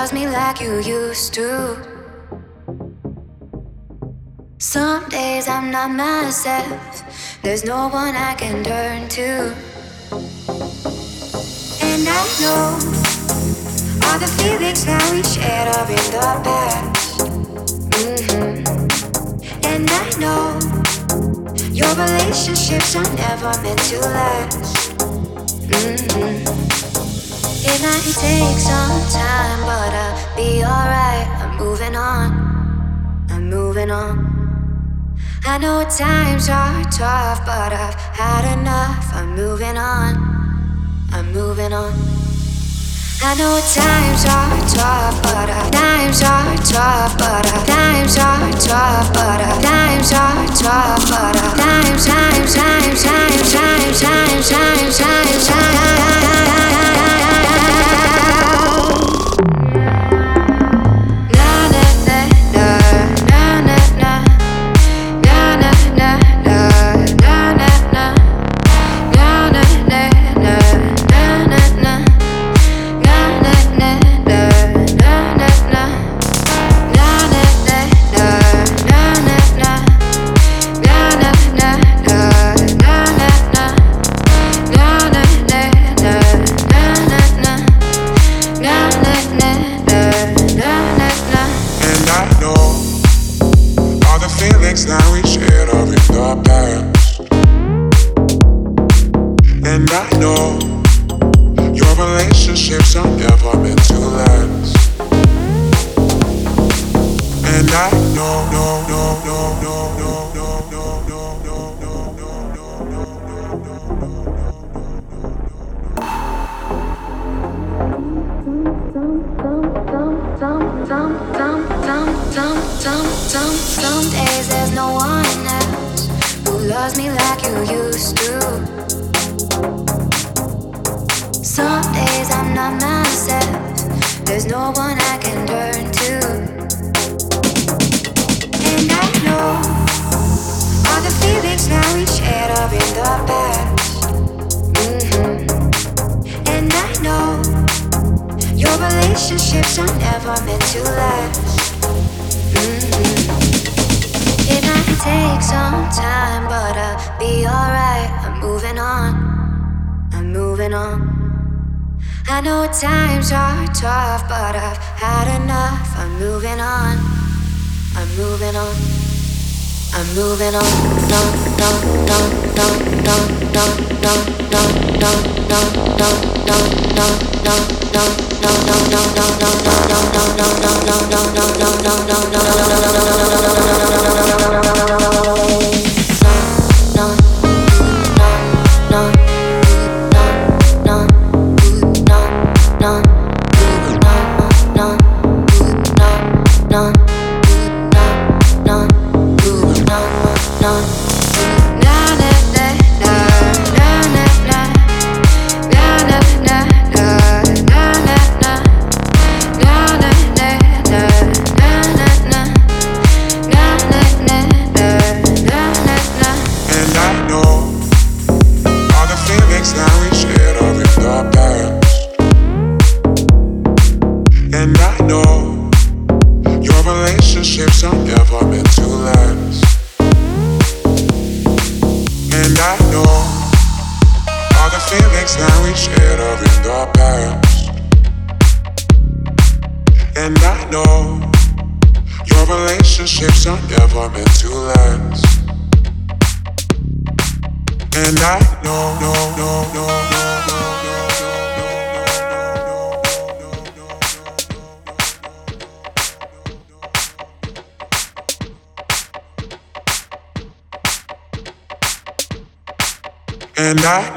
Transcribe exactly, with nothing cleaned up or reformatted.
loves me like you used to. Some days I'm not myself, there's no one I can turn to. And I know all the feelings that we shared are in the past. Mm-hmm. And I know your relationships are never meant to last. Mm-hmm. It might take some time, but I'll be alright. I'm moving on, I'm moving on. I know times are tough, but I've had enough. I'm moving on, I'm moving on. I know times are tough, but I, times are tough, but I, times are tough, but I, times are tough, but I, times, times, times, times, times, times, times, times, times. Relationships are never meant to last. Mm-hmm. It might take some time, but I'll be alright. I'm moving on, I'm moving on. I know times are tough, but I've had enough. I'm moving on, I'm moving on. I'm moving on, no, no, no, no, no, no, no, no, no, no, no, no, no, no, And I